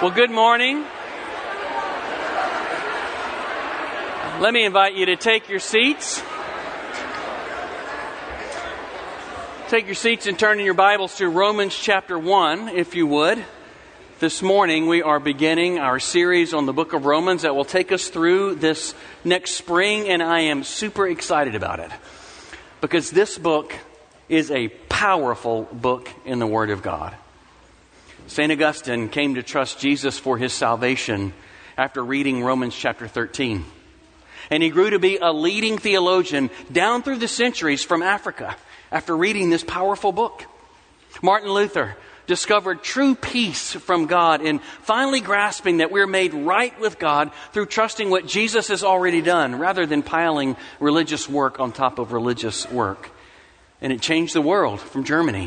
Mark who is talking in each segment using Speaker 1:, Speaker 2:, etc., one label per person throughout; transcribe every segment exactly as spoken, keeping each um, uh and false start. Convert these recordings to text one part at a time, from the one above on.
Speaker 1: Well, good morning. Let me invite you to take your seats. Take your seats and turn in your Bibles to Romans chapter one, if you would. This morning we are beginning our series on the book of Romans that will take us through this next spring, and I am super excited about it because this book is a powerful book in the Word of God. Saint Augustine came to trust Jesus for his salvation after reading Romans chapter thirteen. And he grew to be a leading theologian down through the centuries from Africa after reading this powerful book. Martin Luther discovered true peace from God in finally grasping that we're made right with God through trusting what Jesus has already done rather than piling religious work on top of religious work. And it changed the world from Germany.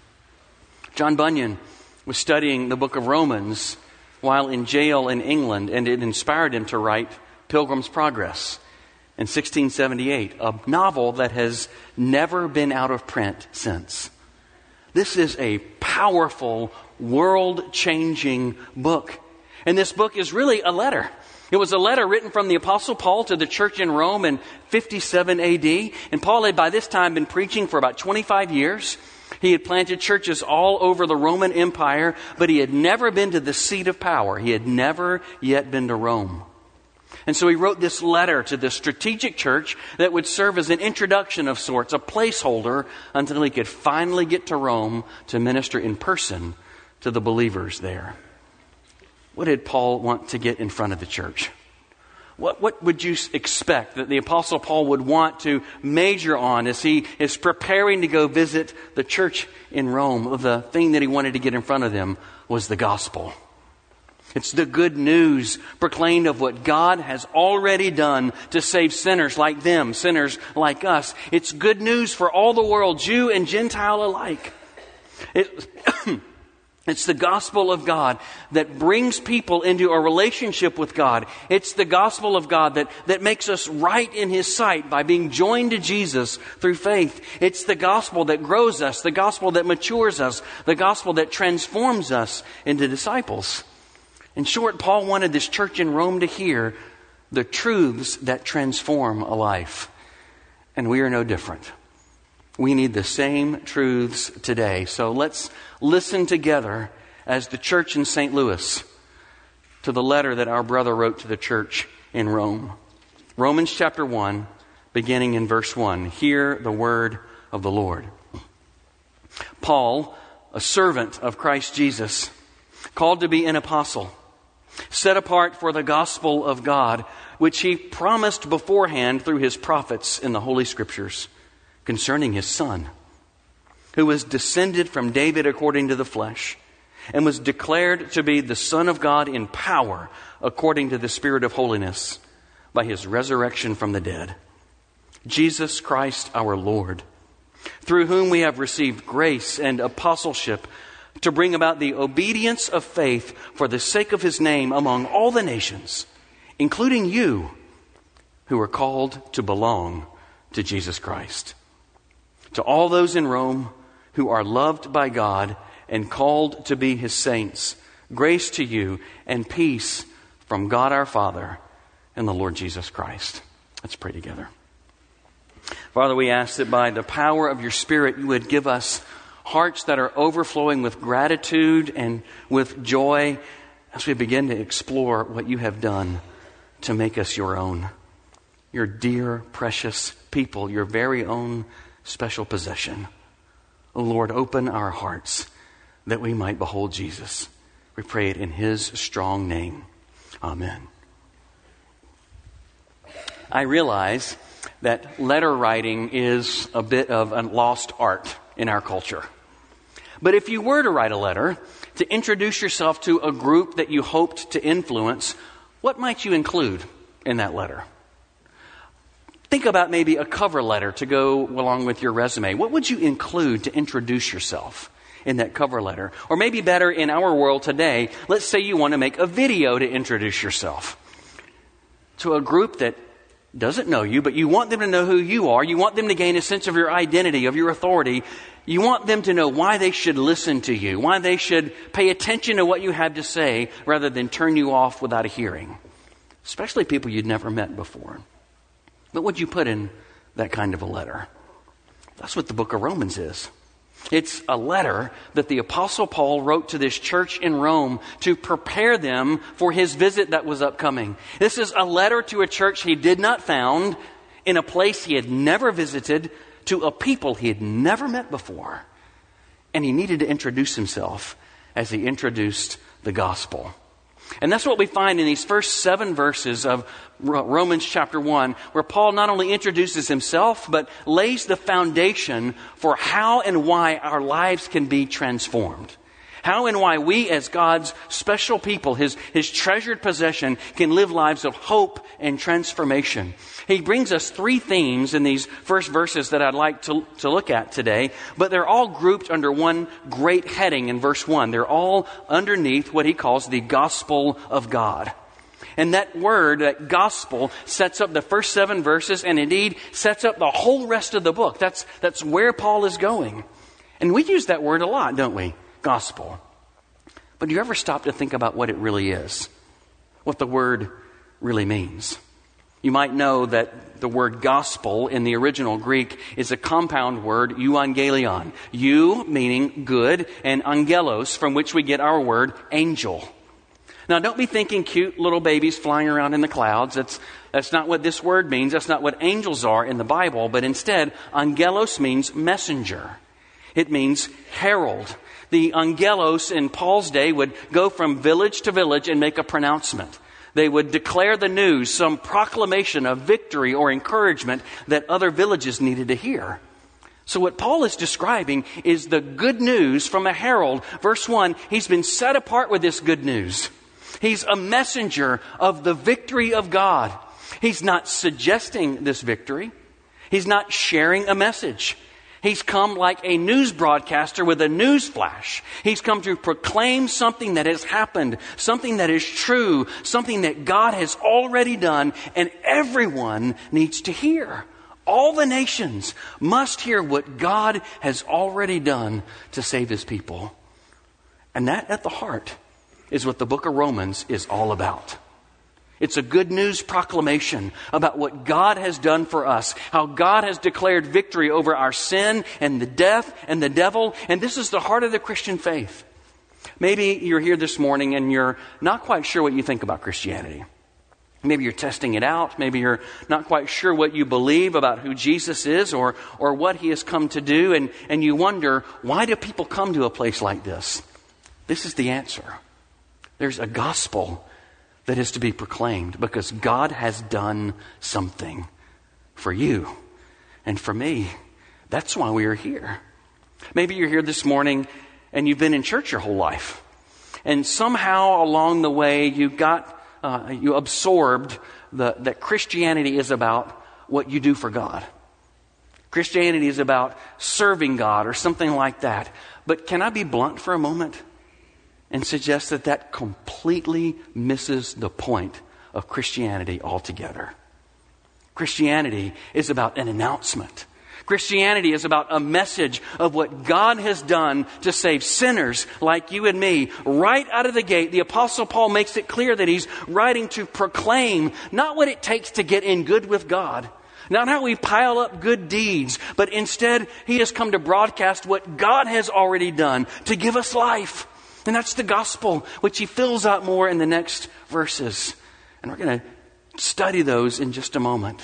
Speaker 1: John Bunyan was studying the book of Romans while in jail in England, and it inspired him to write Pilgrim's Progress in sixteen seventy-eight, a novel that has never been out of print since. This is a powerful, world-changing book. And this book is really a letter. It was a letter written from the Apostle Paul to the church in Rome in fifty-seven A D. And Paul had by this time been preaching for about twenty-five years. He had planted churches all over the Roman Empire, but he had never been to the seat of power. He had never yet been to Rome. And so he wrote this letter to this strategic church that would serve as an introduction of sorts, a placeholder, until he could finally get to Rome to minister in person to the believers there. What did Paul want to get in front of the church? What, what would you expect that the Apostle Paul would want to major on as he is preparing to go visit the church in Rome? The thing that he wanted to get in front of them was the gospel. It's the good news proclaimed of what God has already done to save sinners like them, sinners like us. It's good news for all the world, Jew and Gentile alike. It, it's the gospel of God that brings people into a relationship with God. It's the gospel of God that, that makes us right in His sight by being joined to Jesus through faith. It's the gospel that grows us, the gospel that matures us, the gospel that transforms us into disciples. In short, Paul wanted this church in Rome to hear the truths that transform a life. And we are no different. We need the same truths today. So let's listen together as the church in Saint Louis to the letter that our brother wrote to the church in Rome. Romans chapter one, beginning in verse one. Hear the word of the Lord. Paul, a servant of Christ Jesus, called to be an apostle, set apart for the gospel of God, which He promised beforehand through His prophets in the Holy Scriptures, concerning His Son, who was descended from David according to the flesh, and was declared to be the Son of God in power according to the Spirit of holiness, by His resurrection from the dead. Jesus Christ our Lord, through whom we have received grace and apostleship to bring about the obedience of faith for the sake of His name among all the nations, including you who are called to belong to Jesus Christ. To all those in Rome who are loved by God and called to be His saints, grace to you and peace from God our Father and the Lord Jesus Christ. Let's pray together. Father, we ask that by the power of your Spirit, you would give us hearts that are overflowing with gratitude and with joy as we begin to explore what you have done to make us your own, your dear, precious people, your very own special possession. Oh Lord, open our hearts that we might behold Jesus. We pray it in His strong name. Amen. I realize that letter writing is a bit of a lost art in our culture. But if you were to write a letter to introduce yourself to a group that you hoped to influence, what might you include in that letter? Think about maybe a cover letter to go along with your resume. What would you include to introduce yourself in that cover letter? Or maybe better, in our world today, let's say you want to make a video to introduce yourself to a group that doesn't know you, but you want them to know who you are. You want them to gain a sense of your identity, of your authority. You want them to know why they should listen to you, why they should pay attention to what you have to say rather than turn you off without a hearing, especially people you'd never met before. But would you put in that kind of a letter? That's what the book of Romans is. It's a letter that the Apostle Paul wrote to this church in Rome to prepare them for his visit that was upcoming. This is a letter to a church he did not found, in a place he had never visited, to a people he had never met before. And he needed to introduce himself as he introduced the gospel. And that's what we find in these first seven verses of Romans chapter one, where Paul not only introduces himself, but lays the foundation for how and why our lives can be transformed. How and why we as God's special people, His, His treasured possession, can live lives of hope and transformation. He brings us three themes in these first verses that I'd like to, to look at today, but they're all grouped under one great heading in verse one. They're all underneath what he calls the gospel of God. And that word, that gospel, sets up the first seven verses and indeed sets up the whole rest of the book. That's, that's where Paul is going. And we use that word a lot, don't we? Gospel. But do you ever stop to think about what it really is? What the word really means? You might know that the word gospel in the original Greek is a compound word, euangelion. Eu meaning good, and angelos, from which we get our word angel. Now, don't be thinking cute little babies flying around in the clouds. That's, that's not what this word means. That's not what angels are in the Bible. But instead, angelos means messenger. It means herald. The angelos in Paul's day would go from village to village and make a pronouncement. They would declare the news, some proclamation of victory or encouragement that other villages needed to hear. So what Paul is describing is the good news from a herald. Verse one, he's been set apart with this good news. He's a messenger of the victory of God. He's not suggesting this victory. He's not sharing a message. He's come like a news broadcaster with a news flash. He's come to proclaim something that has happened, something that is true, something that God has already done, and everyone needs to hear. All the nations must hear what God has already done to save His people. And that at the heart is what the book of Romans is all about. It's a good news proclamation about what God has done for us, how God has declared victory over our sin and the death and the devil. And this is the heart of the Christian faith. Maybe you're here this morning and you're not quite sure what you think about Christianity. Maybe you're testing it out. Maybe you're not quite sure what you believe about who Jesus is or, or what He has come to do. And, and you wonder, why do people come to a place like this? This is the answer. There's a gospel that is to be proclaimed because God has done something for you and for me. That's why we are here. Maybe you're here this morning and you've been in church your whole life. And somehow along the way you got, uh, you absorbed the, that Christianity is about what you do for God. Christianity is about serving God or something like that. But can I be blunt for a moment and suggest that that completely misses the point of Christianity altogether? Christianity is about an announcement. Christianity is about a message of what God has done to save sinners like you and me. Right out of the gate, the Apostle Paul makes it clear that he's writing to proclaim not what it takes to get in good with God, not how we pile up good deeds, but instead he has come to broadcast what God has already done to give us life. And that's the gospel, which he fills out more in the next verses. And we're going to study those in just a moment.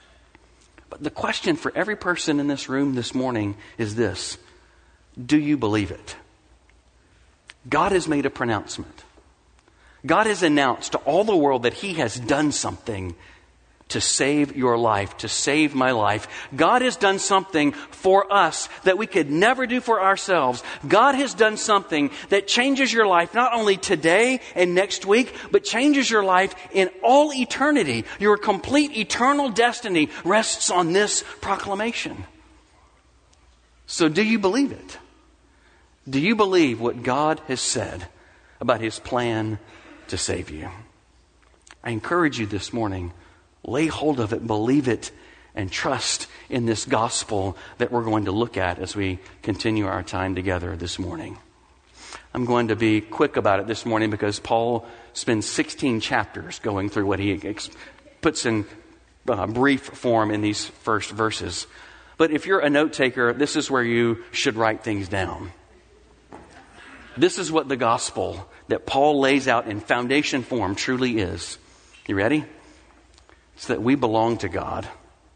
Speaker 1: But the question for every person in this room this morning is this: do you believe it? God has made a pronouncement. God has announced to all the world that He has done something to save your life, to save my life. God has done something for us that we could never do for ourselves. God has done something that changes your life not only today and next week, but changes your life in all eternity. Your complete eternal destiny rests on this proclamation. So do you believe it? Do you believe what God has said about His plan to save you? I encourage you this morning, lay hold of it, believe it, and trust in this gospel that we're going to look at as we continue our time together this morning. I'm going to be quick about it this morning because Paul spends sixteen chapters going through what he ex- puts in uh, brief form in these first verses. But if you're a note taker, this is where you should write things down. This is what the gospel that Paul lays out in foundation form truly is. You ready? It's that we belong to God.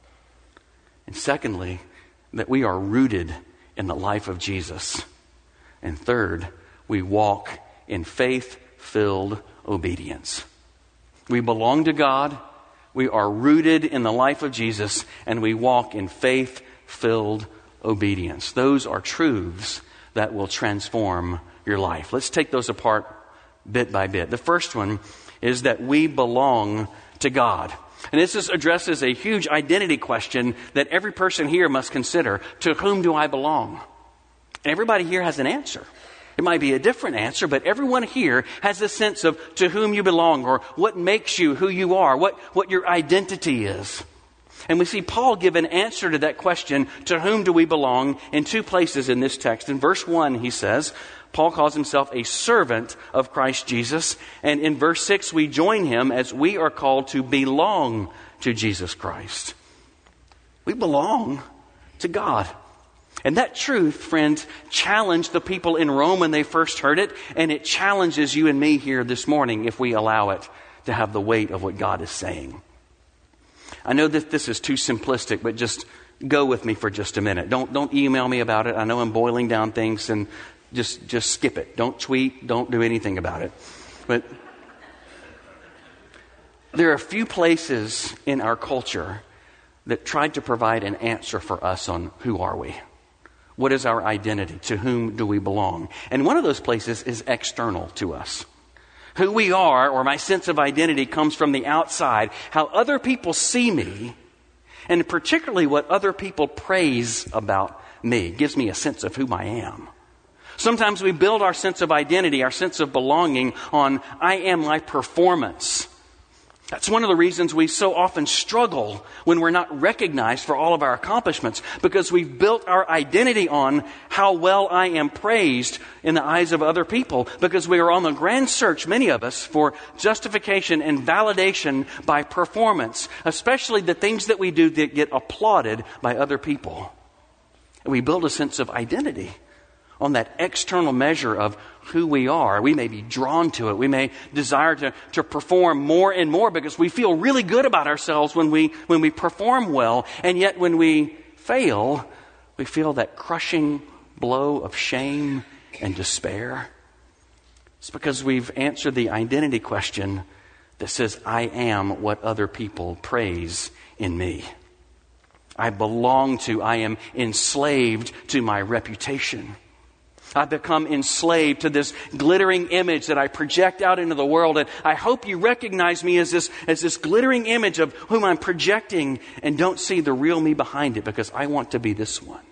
Speaker 1: And secondly, that we are rooted in the life of Jesus. And third, we walk in faith-filled obedience. We belong to God, we are rooted in the life of Jesus, and we walk in faith-filled obedience. Those are truths that will transform your life. Let's take those apart bit by bit. The first one is that we belong to God. And this is, addresses a huge identity question that every person here must consider. To whom do I belong? Everybody here has an answer. It might be a different answer, but everyone here has a sense of to whom you belong or what makes you who you are, what, what your identity is. And we see Paul give an answer to that question, to whom do we belong, in two places in this text. In verse one, he says, Paul calls himself a servant of Christ Jesus. And in verse six, we join him as we are called to belong to Jesus Christ. We belong to God. And that truth, friends, challenged the people in Rome when they first heard it. And it challenges you and me here this morning if we allow it to have the weight of what God is saying. I know that this is too simplistic, but just go with me for just a minute. Don't, don't email me about it. I know I'm boiling down things, and Just just skip it. Don't tweet. Don't do anything about it. But there are a few places in our culture that tried to provide an answer for us on who are we? What is our identity? To whom do we belong? And one of those places is external to us. Who we are, or my sense of identity, comes from the outside. How other people see me, and particularly what other people praise about me, gives me a sense of who I am. Sometimes we build our sense of identity, our sense of belonging on, I am my performance. That's one of the reasons we so often struggle when we're not recognized for all of our accomplishments, because we've built our identity on how well I am praised in the eyes of other people, because we are on the grand search, many of us, for justification and validation by performance, especially the things that we do that get applauded by other people. And we build a sense of identity on that external measure of who we are. We may be drawn to it. We may desire to, to perform more and more because we feel really good about ourselves when we when we perform well. And yet when we fail, we feel that crushing blow of shame and despair. It's because we've answered the identity question that says, I am what other people praise in me. I belong to, I am enslaved to my reputation. I've become enslaved to this glittering image that I project out into the world. And I hope you recognize me as this, as this glittering image of whom I'm projecting, and don't see the real me behind it, because I want to be this one.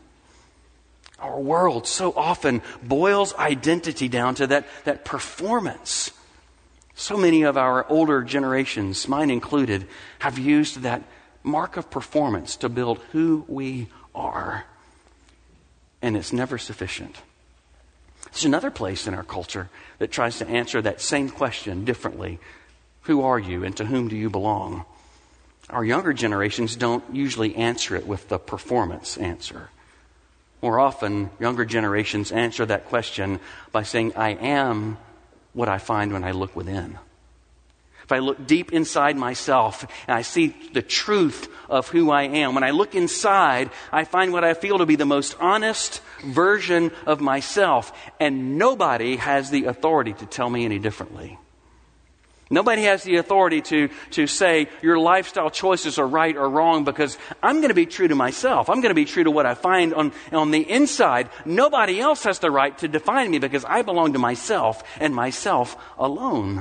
Speaker 1: Our world so often boils identity down to that, that performance. So many of our older generations, mine included, have used that mark of performance to build who we are. And it's never sufficient. There's another place in our culture that tries to answer that same question differently. Who are you, and to whom do you belong? Our younger generations don't usually answer it with the performance answer. More often, younger generations answer that question by saying, I am what I find when I look within. If I look deep inside myself and I see the truth of who I am, when I look inside, I find what I feel to be the most honest version of myself. And nobody has the authority to tell me any differently. Nobody has the authority to, to say your lifestyle choices are right or wrong, because I'm going to be true to myself. I'm going to be true to what I find on, on the inside. Nobody else has the right to define me, because I belong to myself and myself alone.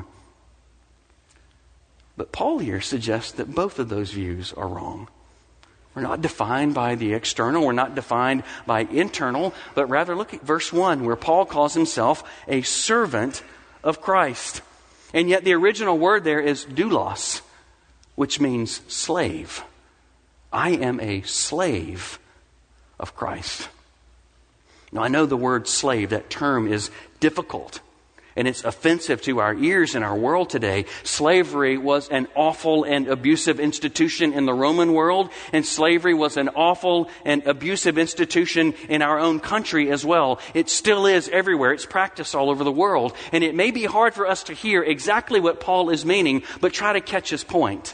Speaker 1: But Paul here suggests that both of those views are wrong. We're not defined by the external. We're not defined by internal. But rather, look at verse one, where Paul calls himself a servant of Christ. And yet the original word there is doulos, which means slave. I am a slave of Christ. Now, I know the word slave, that term is difficult, and it's offensive to our ears in our world today. Slavery was an awful and abusive institution in the Roman world, and slavery was an awful and abusive institution in our own country as well. It still is everywhere. It's practiced all over the world. And it may be hard for us to hear exactly what Paul is meaning, but try to catch his point.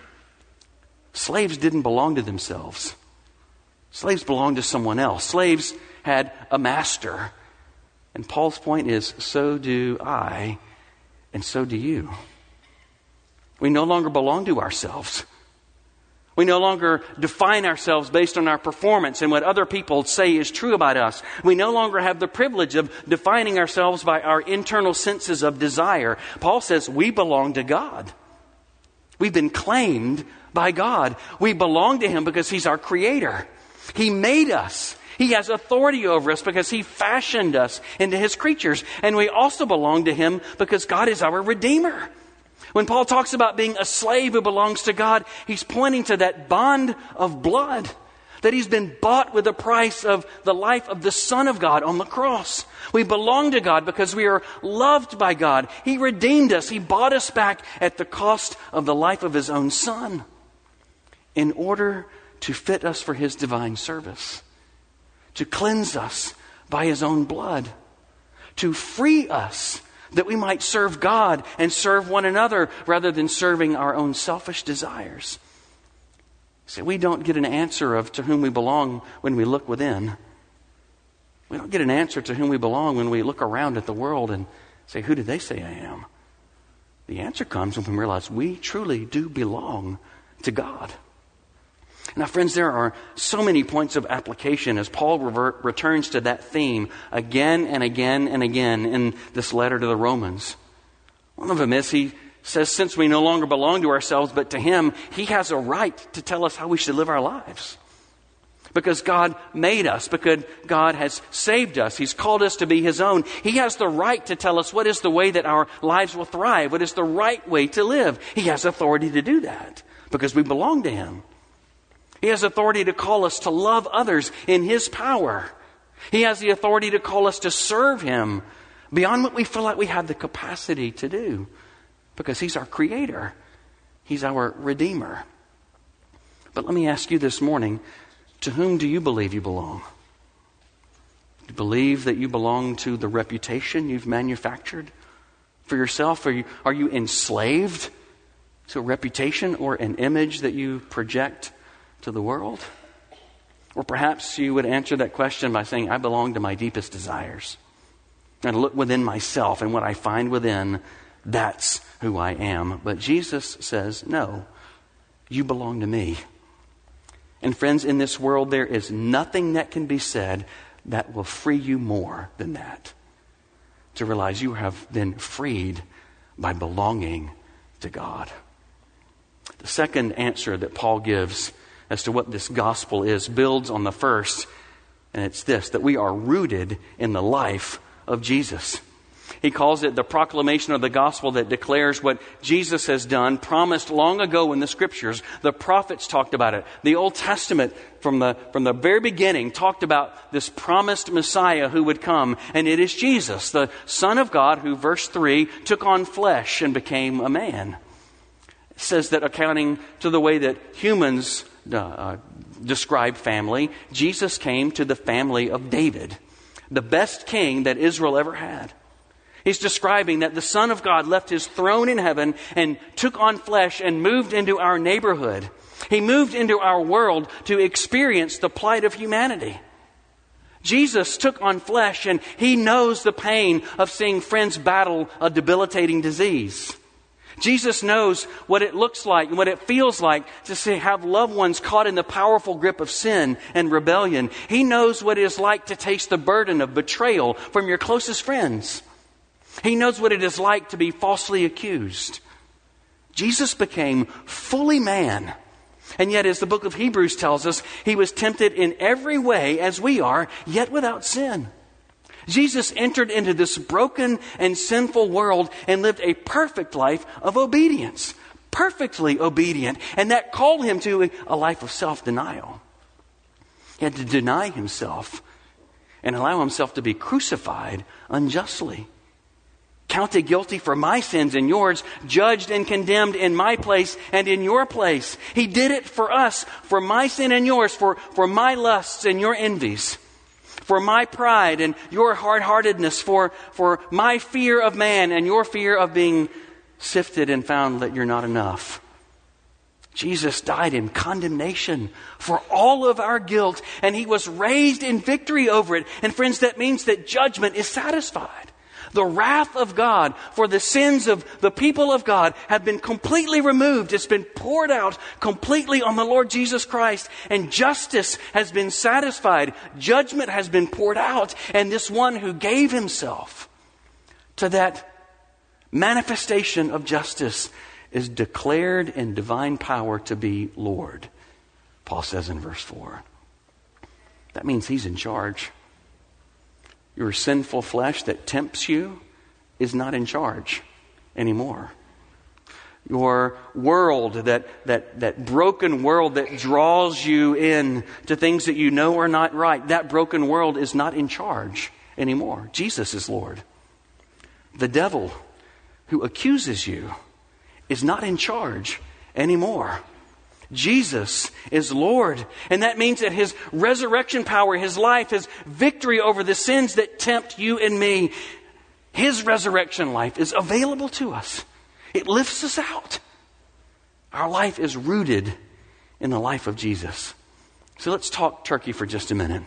Speaker 1: Slaves didn't belong to themselves. Slaves belonged to someone else. Slaves had a master. And Paul's point is, so do I, and so do you. We no longer belong to ourselves. We no longer define ourselves based on our performance and what other people say is true about us. We no longer have the privilege of defining ourselves by our internal senses of desire. Paul says we belong to God. We've been claimed by God. We belong to Him because He's our Creator. He made us. He has authority over us because He fashioned us into His creatures. And we also belong to Him because God is our Redeemer. When Paul talks about being a slave who belongs to God, he's pointing to that bond of blood, that he's been bought with the price of the life of the Son of God on the cross. We belong to God because we are loved by God. He redeemed us. He bought us back at the cost of the life of His own Son in order to fit us for His divine service, to cleanse us by His own blood, to free us that we might serve God and serve one another rather than serving our own selfish desires. See, we don't get an answer of to whom we belong when we look within. We don't get an answer to whom we belong when we look around at the world and say, who did they say I am? The answer comes when we realize we truly do belong to God. Now, friends, there are so many points of application as Paul revert, returns to that theme again and again and again in this letter to the Romans. One of them is he says, since we no longer belong to ourselves but to Him, He has a right to tell us how we should live our lives. Because God made us, because God has saved us, He's called us to be His own. He has the right to tell us what is the way that our lives will thrive, what is the right way to live. He has authority to do that because we belong to Him. He has authority to call us to love others in His power. He has the authority to call us to serve Him beyond what we feel like we have the capacity to do because He's our Creator. He's our Redeemer. But let me ask you this morning, to whom do you believe you belong? Do you believe that you belong to the reputation you've manufactured for yourself? Are you, are you enslaved to a reputation or an image that you project to the world? Or perhaps you would answer that question by saying, I belong to my deepest desires. And look within myself, and what I find within, that's who I am. But Jesus says, no, you belong to me. And friends, in this world, there is nothing that can be said that will free you more than that. To realize you have been freed by belonging to God. The second answer that Paul gives as to what this gospel is builds on the first, and it's this, that we are rooted in the life of Jesus. He calls it the proclamation of the gospel that declares what Jesus has done, promised long ago in the Scriptures. The prophets talked about it. The Old Testament from the, from the very beginning talked about this promised Messiah who would come, and it is Jesus, the Son of God, who, verse three, took on flesh and became a man. It says that accounting to the way that humans Uh, describe family, Jesus came to the family of David, the best king that Israel ever had. He's describing that the Son of God left His throne in heaven and took on flesh and moved into our neighborhood. He moved into our world to experience the plight of humanity. Jesus took on flesh, and He knows the pain of seeing friends battle a debilitating disease. Jesus knows what it looks like and what it feels like to see, have loved ones caught in the powerful grip of sin and rebellion. He knows what it is like to taste the burden of betrayal from your closest friends. He knows what it is like to be falsely accused. Jesus became fully man. And yet, as the book of Hebrews tells us, He was tempted in every way as we are, yet without sin. Jesus entered into this broken and sinful world and lived a perfect life of obedience. perfectly obedient, and that called him to a life of self-denial. He had to deny himself and allow himself to be crucified unjustly, counted guilty for my sins and yours, judged and condemned in my place and in your place. He did it for us, for my sin and yours, for, for my lusts and your envies, for my pride and your hard-heartedness, for, for my fear of man and your fear of being sifted and found that you're not enough. Jesus died in condemnation for all of our guilt, and he was raised in victory over it. And friends, that means that judgment is satisfied. The wrath of God for the sins of the people of God have been completely removed. It's been poured out completely on the Lord Jesus Christ, and justice has been satisfied. Judgment has been poured out, and this one who gave himself to that manifestation of justice is declared in divine power to be Lord, Paul says in verse four. That means he's in charge. Your sinful flesh that tempts you is not in charge anymore. Your world, that, that, that broken world that draws you in to things that you know are not right, that broken world is not in charge anymore. Jesus is Lord. The devil who accuses you is not in charge anymore. Jesus is Lord. And that means that his resurrection power, his life, his victory over the sins that tempt you and me, his resurrection life is available to us. It lifts us out. Our life is rooted in the life of Jesus. So let's talk Turkey for just a minute.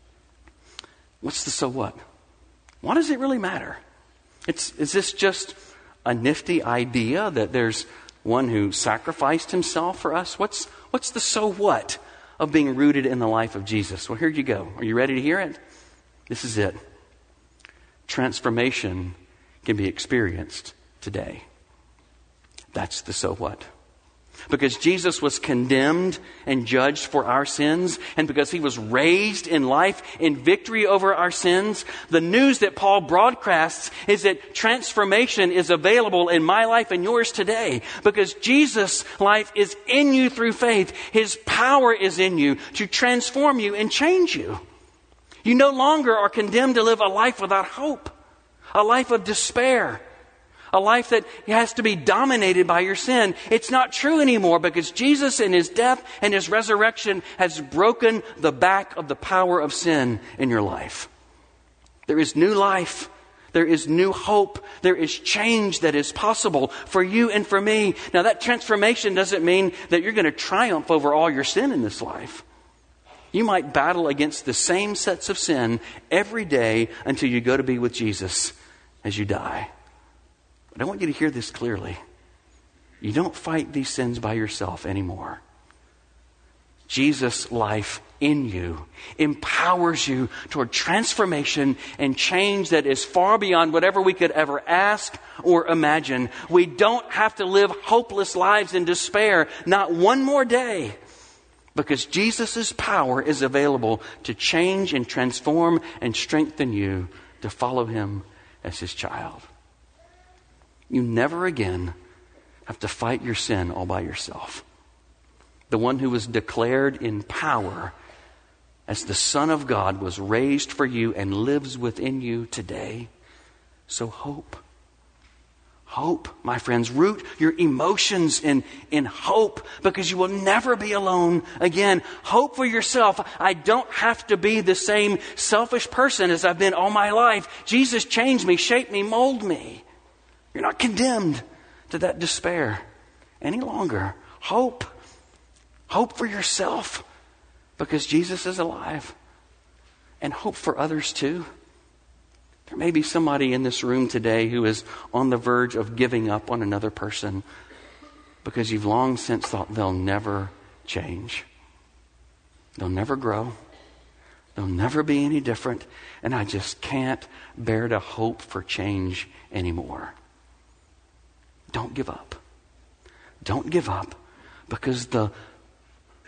Speaker 1: What's the so what? Why does it really matter? It's, is this just a nifty idea that there's one who sacrificed himself for us? What's, what's the so what of being rooted in the life of Jesus? Well, here you go. Are you ready to hear it? This is it. Transformation can be experienced today. That's the so what. Because Jesus was condemned and judged for our sins, and because he was raised in life in victory over our sins, the news that Paul broadcasts is that transformation is available in my life and yours today. Because Jesus' life is in you through faith. His power is in you to transform you and change you. You no longer are condemned to live a life without hope, a life of despair, a life that has to be dominated by your sin. It's not true anymore, because Jesus in his death and his resurrection has broken the back of the power of sin in your life. There is new life. There is new hope. There is change that is possible for you and for me. Now, that transformation doesn't mean that you're going to triumph over all your sin in this life. You might battle against the same sets of sin every day until you go to be with Jesus as you die. But I want you to hear this clearly. You don't fight these sins by yourself anymore. Jesus' life in you empowers you toward transformation and change that is far beyond whatever we could ever ask or imagine. We don't have to live hopeless lives in despair, not one more day, because Jesus' power is available to change and transform and strengthen you to follow him as his child. You never again have to fight your sin all by yourself. The one who was declared in power as the Son of God was raised for you and lives within you today. So hope. Hope, my friends. Root your emotions in, in hope, because you will never be alone again. Hope for yourself. I don't have to be the same selfish person as I've been all my life. Jesus changed me, shaped me, molded me. You're not condemned to that despair any longer. Hope. Hope for yourself, because Jesus is alive. And hope for others too. There may be somebody in this room today who is on the verge of giving up on another person because you've long since thought they'll never change. They'll never grow. They'll never be any different. And I just can't bear to hope for change anymore. Don't give up. Don't give up, because the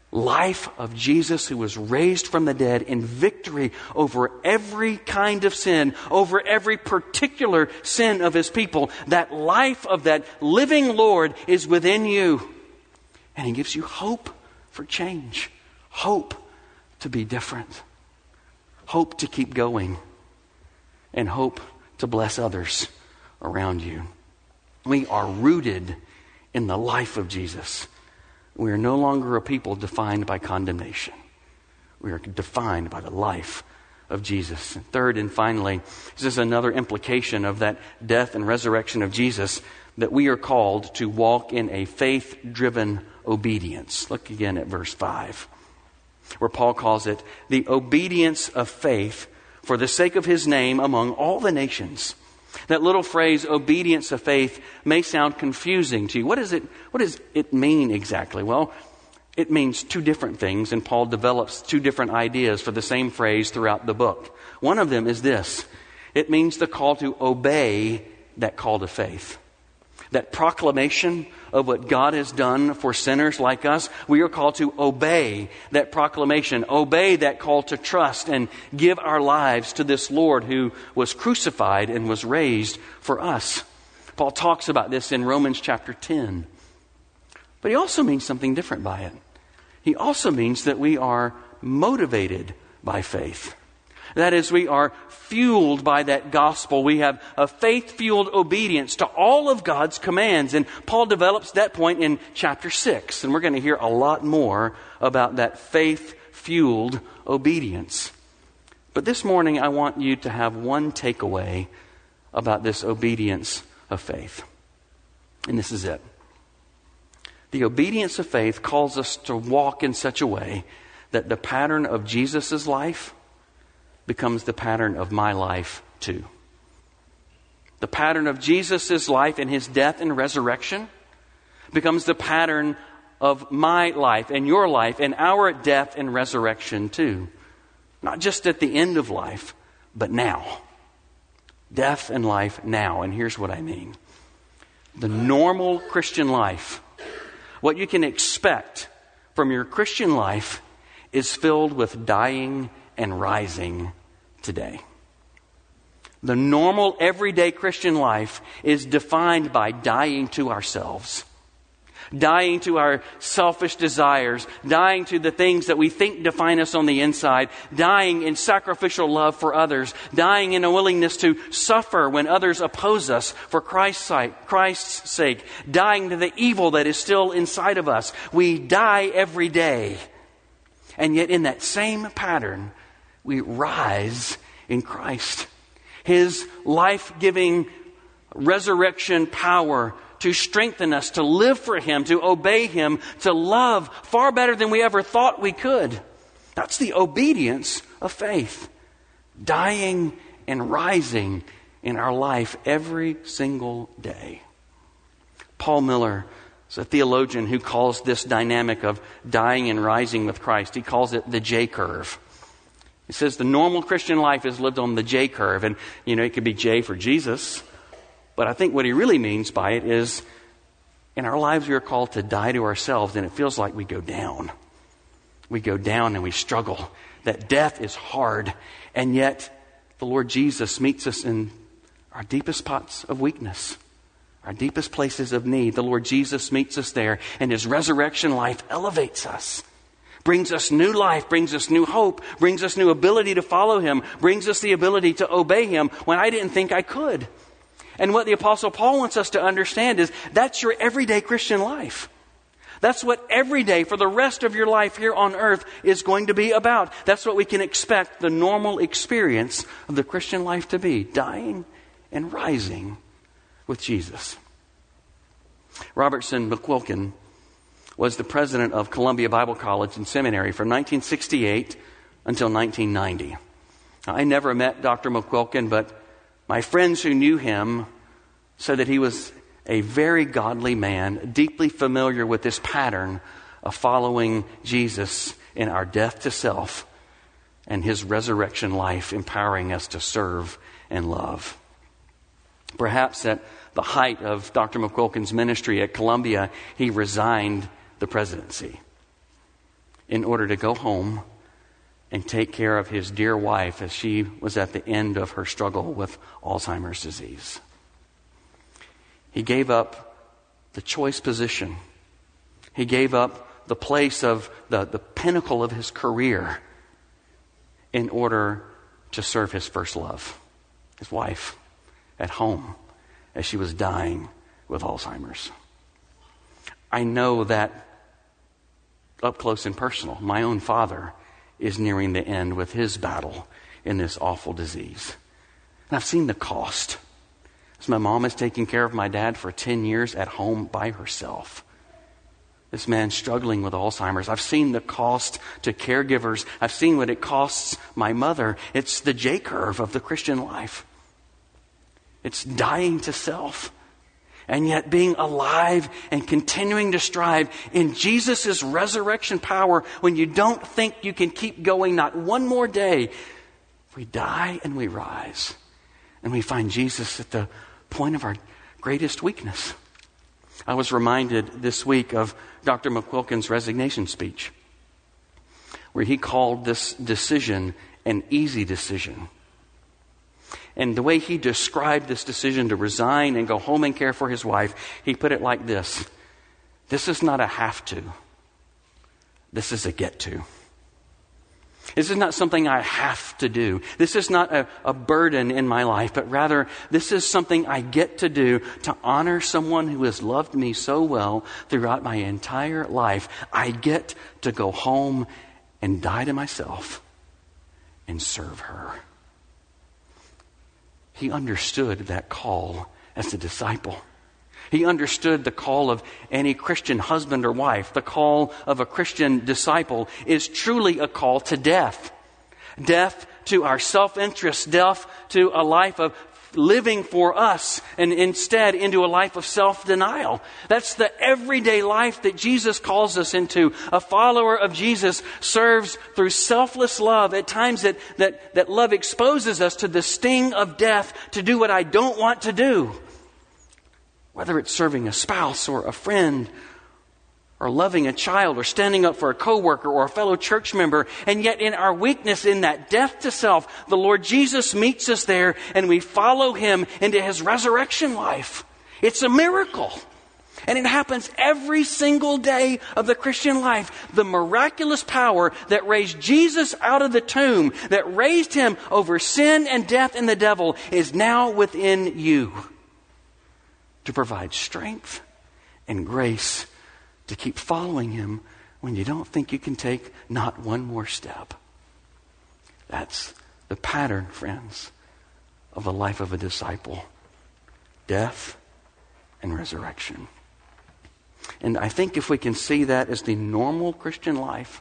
Speaker 1: life of Jesus, who was raised from the dead in victory over every kind of sin, over every particular sin of his people. That life of that living Lord is within you. And he gives you hope for change, hope to be different, hope to keep going, and hope to bless others around you. We are rooted in the life of Jesus. We are no longer a people defined by condemnation. We are defined by the life of Jesus. And third and finally, this is another implication of that death and resurrection of Jesus, that we are called to walk in a faith-driven obedience. Look again at verse five, where Paul calls it the obedience of faith for the sake of his name among all the nations. That little phrase, obedience of faith, may sound confusing to you. What does it, what does it mean exactly? Well, it means two different things, and Paul develops two different ideas for the same phrase throughout the book. One of them is this. It means the call to obey that call to faith. That proclamation of what God has done for sinners like us, we are called to obey that proclamation, obey that call to trust and give our lives to this Lord who was crucified and was raised for us. Paul talks about this in Romans chapter ten. But he also means something different by it. He also means that we are motivated by faith. That is, we are fueled by that gospel. We have a faith-fueled obedience to all of God's commands. And Paul develops that point in chapter six. And we're going to hear a lot more about that faith-fueled obedience. But this morning, I want you to have one takeaway about this obedience of faith. And this is it. The obedience of faith calls us to walk in such a way that the pattern of Jesus' life becomes the pattern of my life too. The pattern of Jesus' life and his death and resurrection becomes the pattern of my life and your life and our death and resurrection too. Not just at the end of life, but now. Death and life now. And here's what I mean. The normal Christian life, what you can expect from your Christian life, is filled with dying and rising today. The normal, everyday Christian life is defined by dying to ourselves, dying to our selfish desires, dying to the things that we think define us on the inside, dying in sacrificial love for others, dying in a willingness to suffer when others oppose us for Christ's sake, Christ's sake, dying to the evil that is still inside of us. We die every day. And yet in that same pattern, we rise in Christ. His life-giving resurrection power to strengthen us, to live for Him, to obey Him, to love far better than we ever thought we could. That's the obedience of faith. Dying and rising in our life every single day. Paul Miller is a theologian who calls this dynamic of dying and rising with Christ, he calls it the J curve. He says the normal Christian life is lived on the J curve. And, you know, it could be J for Jesus. But I think what he really means by it is in our lives we are called to die to ourselves, and it feels like we go down. We go down and we struggle. That death is hard. And yet the Lord Jesus meets us in our deepest spots of weakness, our deepest places of need. The Lord Jesus meets us there, and His resurrection life elevates us. Brings us new life, brings us new hope, brings us new ability to follow Him, brings us the ability to obey Him when I didn't think I could. And what the Apostle Paul wants us to understand is that's your everyday Christian life. That's what every day for the rest of your life here on earth is going to be about. That's what we can expect the normal experience of the Christian life to be, dying and rising with Jesus. Robertson McQuilkin was the president of Columbia Bible College and Seminary from nineteen sixty-eight until nineteen ninety. Now, I never met Doctor McQuilkin, but my friends who knew him said that he was a very godly man, deeply familiar with this pattern of following Jesus in our death to self and His resurrection life, empowering us to serve and love. Perhaps at the height of Doctor McQuilkin's ministry at Columbia, he resigned the presidency. in order to go home and take care of his dear wife as she was at the end of her struggle with Alzheimer's disease. He gave up the choice position. He gave up the place of the, the pinnacle of his career in order to serve his first love, his wife, at home as she was dying with Alzheimer's. I know that up close and personal. My own father is nearing the end with his battle in this awful disease. And I've seen the cost. As my mom is taking care of my dad for ten years at home by herself. This man struggling with Alzheimer's. I've seen the cost to caregivers. I've seen what it costs my mother. It's the J curve of the Christian life. It's dying to self. And yet being alive and continuing to strive in Jesus' resurrection power when you don't think you can keep going not one more day. We die and we rise. And we find Jesus at the point of our greatest weakness. I was reminded this week of Doctor McQuilkin's resignation speech, where he called this decision an easy decision. And the way he described this decision to resign and go home and care for his wife, he put it like this. This is not a have to. This is a get to. This is not something I have to do. This is not a, a burden in my life, but rather this is something I get to do to honor someone who has loved me so well throughout my entire life. I get to go home and die to myself and serve her. He understood that call as a disciple. He understood the call of any Christian husband or wife. The call of a Christian disciple is truly a call to death. Death to our self-interest, death to a life of living for us, and instead into a life of self-denial. That's the everyday life that Jesus calls us into. A follower of Jesus serves through selfless love. At times that, that, that love exposes us to the sting of death to do what I don't want to do. Whether it's serving a spouse or a friend, or loving a child, or standing up for a coworker or a fellow church member. And yet in our weakness, in that death to self, the Lord Jesus meets us there and we follow him into his resurrection life. It's a miracle. And it happens every single day of the Christian life. The miraculous power that raised Jesus out of the tomb, that raised him over sin and death and the devil, is now within you to provide strength and grace to keep following him when you don't think you can take not one more step. That's the pattern, friends, of the life of a disciple. Death and resurrection. And I think if we can see that as the normal Christian life,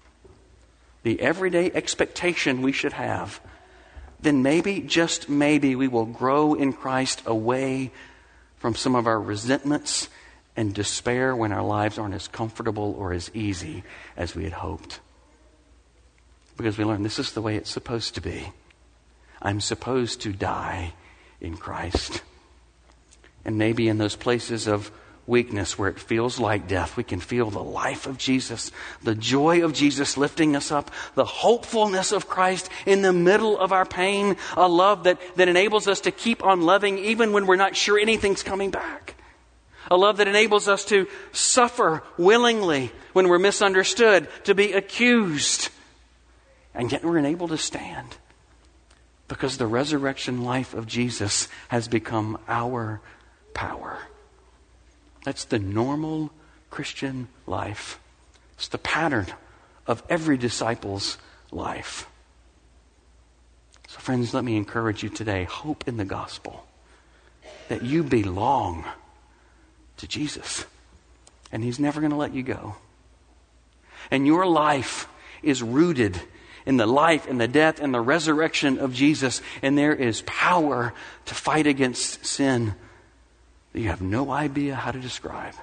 Speaker 1: the everyday expectation we should have, then maybe, just maybe, we will grow in Christ away from some of our resentments and despair when our lives aren't as comfortable or as easy as we had hoped. Because we learn this is the way it's supposed to be. I'm supposed to die in Christ. And maybe in those places of weakness where it feels like death, we can feel the life of Jesus, the joy of Jesus lifting us up, the hopefulness of Christ in the middle of our pain, a love that, that enables us to keep on loving even when we're not sure anything's coming back. A love that enables us to suffer willingly when we're misunderstood, to be accused. And yet we're unable to stand because the resurrection life of Jesus has become our power. That's the normal Christian life. It's the pattern of every disciple's life. So friends, let me encourage you today. Hope in the gospel that you belong to Jesus. And he's never going to let you go. And your life is rooted in the life and the death and the resurrection of Jesus. And there is power to fight against sin that you have no idea how to describe.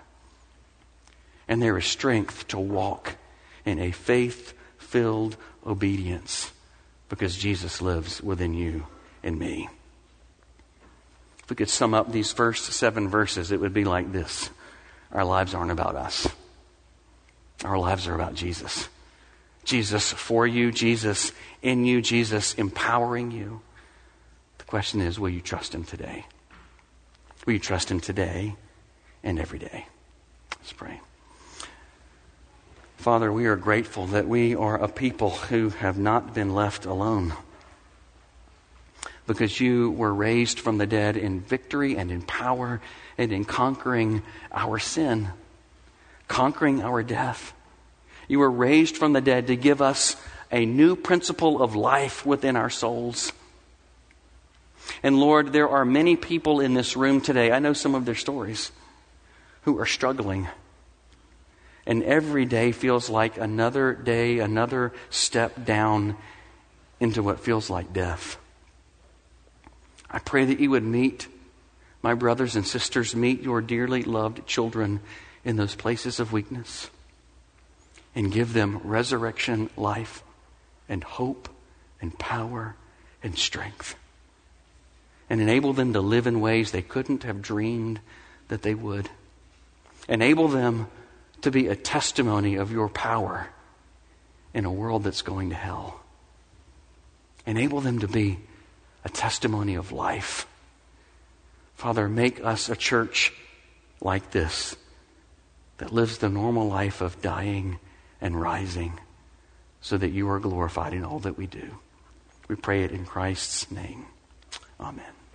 Speaker 1: And there is strength to walk in a faith-filled obedience because Jesus lives within you and me. If we could sum up these first seven verses, it would be like this. Our lives aren't about us. Our lives are about Jesus. Jesus for you, Jesus in you, Jesus empowering you. The question is, will you trust him today? Will you trust him today and every day? Let's pray. Father, we are grateful that we are a people who have not been left alone, because you were raised from the dead in victory and in power and in conquering our sin, conquering our death. You were raised from the dead to give us a new principle of life within our souls. And Lord, there are many people in this room today, I know some of their stories, who are struggling. And every day feels like another day, another step down into what feels like death. I pray that you would meet my brothers and sisters, meet your dearly loved children in those places of weakness, and give them resurrection life and hope and power and strength. And enable them to live in ways they couldn't have dreamed that they would. Enable them to be a testimony of your power in a world that's going to hell. Enable them to be a testimony of life. Father, make us a church like this that lives the normal life of dying and rising so that you are glorified in all that we do. We pray it in Christ's name. Amen.